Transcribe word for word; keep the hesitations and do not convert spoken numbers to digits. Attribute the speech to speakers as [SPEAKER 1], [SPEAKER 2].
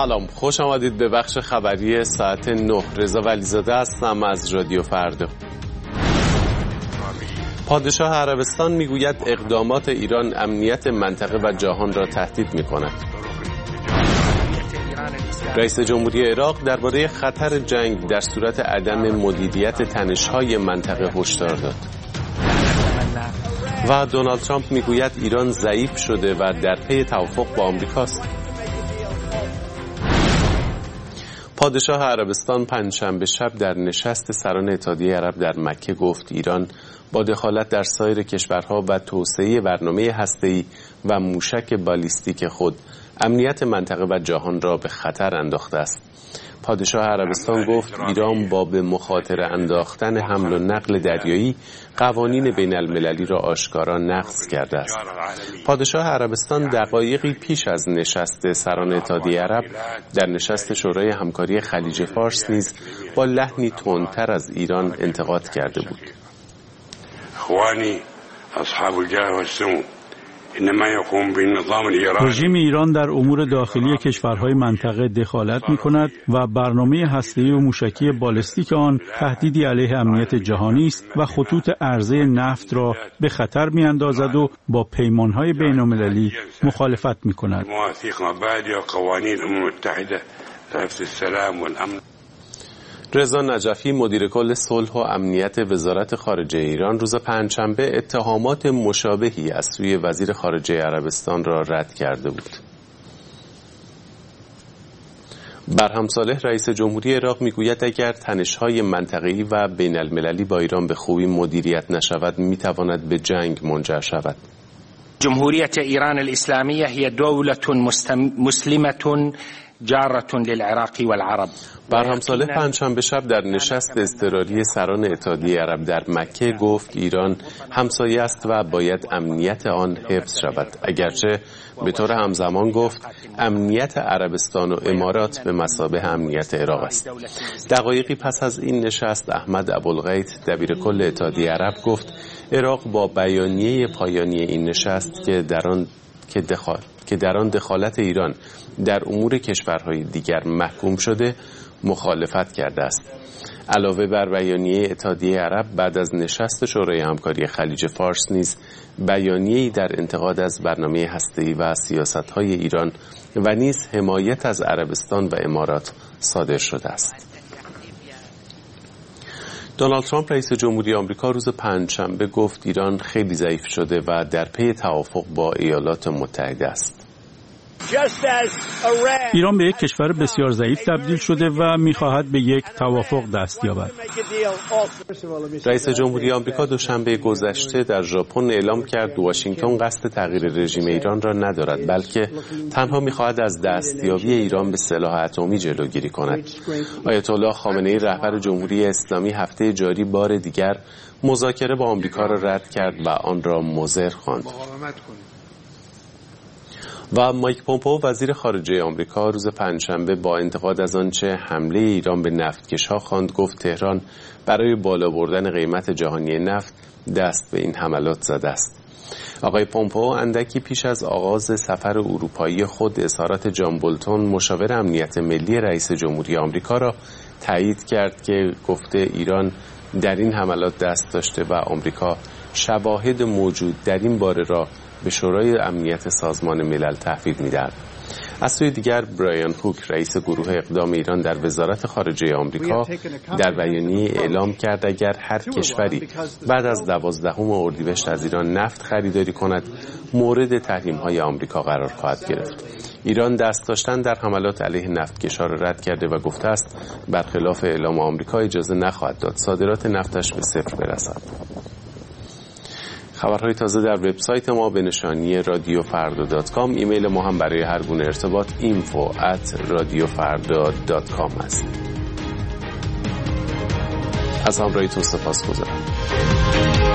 [SPEAKER 1] سلام، خوش آمدید به بخش خبری ساعت نه. رضا ولیزاده هستم از رادیو فردا. پادشاه عربستان میگوید اقدامات ایران امنیت منطقه و جهان را تهدید می‌کند. رئیس جمهوری عراق درباره خطر جنگ در صورت عدم مدیریت تنش‌های منطقه هشدار داد. و دونالد ترامپ میگوید ایران ضعیف شده و در پی توافق با آمریکاست. پادشاه عربستان پنجشنبه شب در نشست سران اتحادیه عرب در مکه گفت ایران با دخالت در سایر کشورها و توسعه برنامه هسته‌ای و موشک بالیستیک خود امنیت منطقه و جهان را به خطر انداخته است. پادشاه عربستان گفت ایران با به مخاطره انداختن حمل و نقل دریایی قوانین بین المللی را آشکارا نقض کرده است. پادشاه عربستان دقایقی پیش از نشست سران اتحادیه عرب در نشست شورای همکاری خلیج فارس نیز با لحنی تندتر از ایران انتقاد کرده بود.
[SPEAKER 2] اخوانی اصحاب الجاه والسمو
[SPEAKER 3] رژیم ایران در امور داخلی کشورهای منطقه دخالت می‌کند و برنامه هسته‌ای و موشکی بالستیک آن تهدیدی علیه امنیت جهانی است و خطوط عرضه نفت را به خطر می‌اندازد و با پیمان‌های بین‌المللی مخالفت می‌کند.
[SPEAKER 1] رضا نجفی مدیر کل صلح و امنیت وزارت خارجه ایران روز پنجشنبه اتهامات مشابهی از سوی وزیر خارجه عربستان را رد کرده بود. برهم صالح رئیس جمهوری عراق میگوید اگر تنش‌های منطقه‌ای و بین المللی با ایران به خوبی مدیریت نشود میتواند به جنگ منجر شود.
[SPEAKER 4] جمهوریت ایران الاسلامیه هی دولت مسلمه جارة للعراق والعرب.
[SPEAKER 1] برهم صالح پنجشنبه شب در نشست اضطراری سران اتحادیه عرب در مکه گفت ایران همسایه است و باید امنیت آن حفظ شود، اگرچه به طور همزمان گفت امنیت عربستان و امارات به مثابه امنیت عراق است. دقایقی پس از این نشست احمد ابوالغیث دبیر کل اتحادیه عرب گفت عراق با بیانیه پایانی این نشست که در آن که دخال که در آن دخالت ایران در امور کشورهای دیگر محکوم شده مخالفت کرده است. علاوه بر بیانیه اتحادیه عرب بعد از نشست شورای همکاری خلیج فارس نیز بیانیه‌ای در انتقاد از برنامه هسته‌ای و سیاست‌های ایران و نیز حمایت از عربستان و امارات صادر شده است. دونالد ترامپ رئیس جمهوری آمریکا روز پنجشنبه گفت ایران خیلی ضعیف شده و در پی توافق با ایالات متحده است.
[SPEAKER 3] ایران به یک کشور بسیار ضعیف تبدیل شده و می‌خواهد به یک توافق دست یابد.
[SPEAKER 1] رئیس جمهوری آمریکا دوشنبه گذشته در ژاپن اعلام کرد واشنگتن قصد تغییر رژیم ایران را ندارد، بلکه تنها می‌خواهد از دستیابی ایران به سلاح اتمی جلوگیری کند. آیت الله خامنه‌ای رهبر جمهوری اسلامی هفته جاری بار دیگر مذاکره با آمریکا را رد کرد و آن را مضر خواند. و مایک پومپئو وزیر خارجه آمریکا روز پنجشنبه با انتقاد از آنچه حمله ایران به نفتکش‌ها خواند گفت تهران برای بالا بردن قیمت جهانی نفت دست به این حملات زده است. آقای پومپئو اندکی پیش از آغاز سفر اروپایی خود اظهارات جان بولتون مشاور امنیت ملی رئیس جمهوری آمریکا را تایید کرد که گفته ایران در این حملات دست داشته و آمریکا شواهد موجود در این باره را به شورای امنیت سازمان ملل تحویل می‌دهد. از سوی دیگر برایان هوک رئیس گروه اقدام ایران در وزارت خارجه آمریکا در بیانیه اعلام کرد اگر هر کشوری بعد از دوازدهم اردیبهشت از ایران نفت خریداری کند مورد تحریم‌های آمریکا قرار خواهد گرفت. ایران دست داشتن در حملات علیه نفتکش‌ها را رد کرده و گفته است برخلاف اعلام آمریکا اجازه نخواهد داد صادرات نفتش به صفر برسد. خبرهای تازه در وبسایت ما به نشانی رادیو فردا دات کام. ایمیل ما هم برای هر گونه ارتباط اینفو ات رادیو فردا دات کام است. از همراهیتون سپاسگزارم.